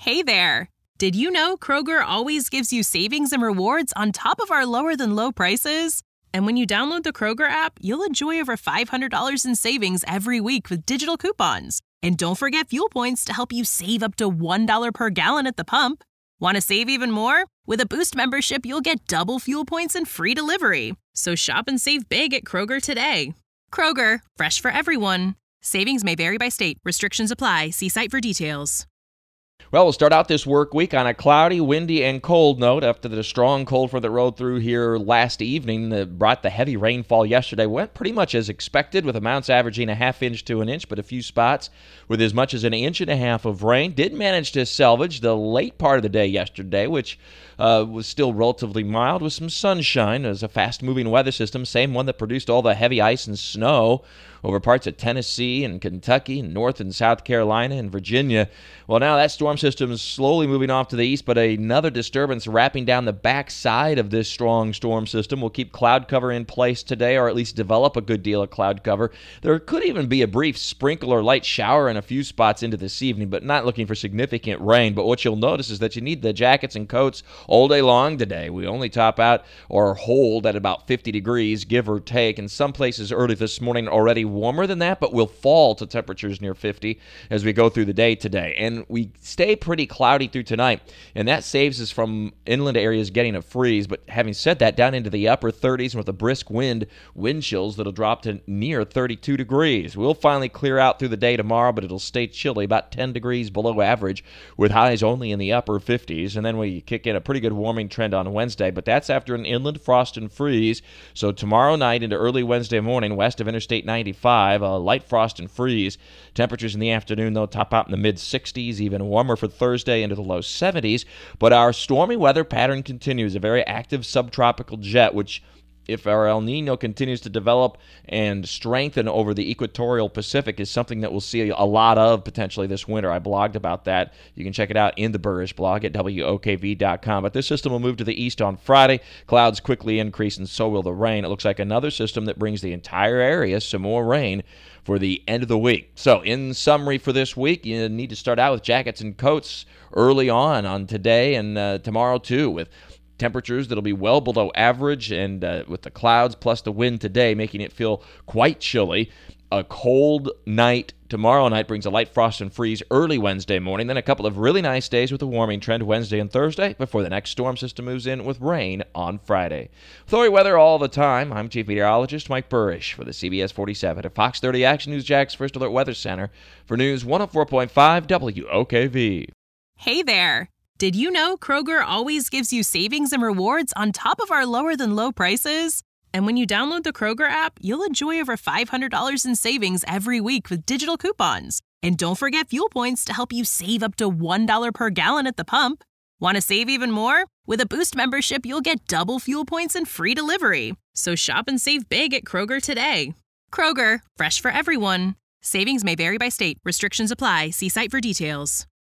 Hey there! Did you know Kroger always gives you savings and rewards on top of our lower-than-low prices? And when you download the Kroger app, you'll enjoy over $500 in savings every week with digital coupons. And don't forget fuel points to help you save up to $1 per gallon at the pump. Want to save even more? With a Boost membership, you'll get double fuel points and free delivery. So shop and save big at Kroger today. Kroger, fresh for everyone. Savings may vary by state. Restrictions apply. See site for details. Well, we'll start out this work week on a cloudy, windy, and cold note after the strong cold front that rolled through here last evening that brought the heavy rainfall yesterday. Went pretty much as expected with amounts averaging a half inch to an inch, but a few spots with as much as an inch and a half of rain. Did manage to salvage the late part of the day yesterday, which was still relatively mild with some sunshine. It was a fast-moving weather system, same one that produced all the heavy ice and snow over parts of Tennessee and Kentucky, North and South Carolina and Virginia. Well, now that storm system is slowly moving off to the east, but another disturbance wrapping down the backside of this strong storm system will keep cloud cover in place today, or at least develop a good deal of cloud cover. There could even be a brief sprinkle or light shower in a few spots into this evening, but not looking for significant rain. But what you'll notice is that you need the jackets and coats all day long today. We only top out or hold at about 50 degrees, give or take. In some places early this morning already warmer than that, but we'll fall to temperatures near 50 as we go through the day today. And we stay pretty cloudy through tonight, and that saves us from inland areas getting a freeze. But having said that, down into the upper 30s and with a brisk wind chills that'll drop to near 32 degrees. We'll finally clear out through the day tomorrow, but it'll stay chilly, about 10 degrees below average, with highs only in the upper 50s. And then we kick in a pretty good warming trend on Wednesday, but that's after an inland frost and freeze. So tomorrow night into early Wednesday morning, west of Interstate 95, a light frost and freeze. Temperatures in the afternoon, though, top out in the mid-60s, even warmer for Thursday into the low 70s. But our stormy weather pattern continues, a very active subtropical jet, which, if our El Nino continues to develop and strengthen over the equatorial Pacific, is something that we'll see a lot of potentially this winter. I blogged about that. You can check it out in the Burrish blog at WOKV.com. But this system will move to the east on Friday. Clouds quickly increase, and so will the rain. It looks like another system that brings the entire area some more rain for the end of the week. So in summary for this week, you need to start out with jackets and coats early on today and tomorrow too, with temperatures that'll be well below average, and with the clouds plus the wind today making it feel quite chilly. A cold night tomorrow night brings a light frost and freeze early Wednesday morning, then a couple of really nice days with a warming trend Wednesday and Thursday before the next storm system moves in with rain on Friday. With all your weather all the time, I'm Chief Meteorologist Mike Burrish for the CBS 47 at Fox 30 Action News Jack's First Alert Weather Center for News 104.5 WOKV. Hey there! Did you know Kroger always gives you savings and rewards on top of our lower-than-low prices? And when you download the Kroger app, you'll enjoy over $500 in savings every week with digital coupons. And don't forget fuel points to help you save up to $1 per gallon at the pump. Want to save even more? With a Boost membership, you'll get double fuel points and free delivery. So shop and save big at Kroger today. Kroger, fresh for everyone. Savings may vary by state. Restrictions apply. See site for details.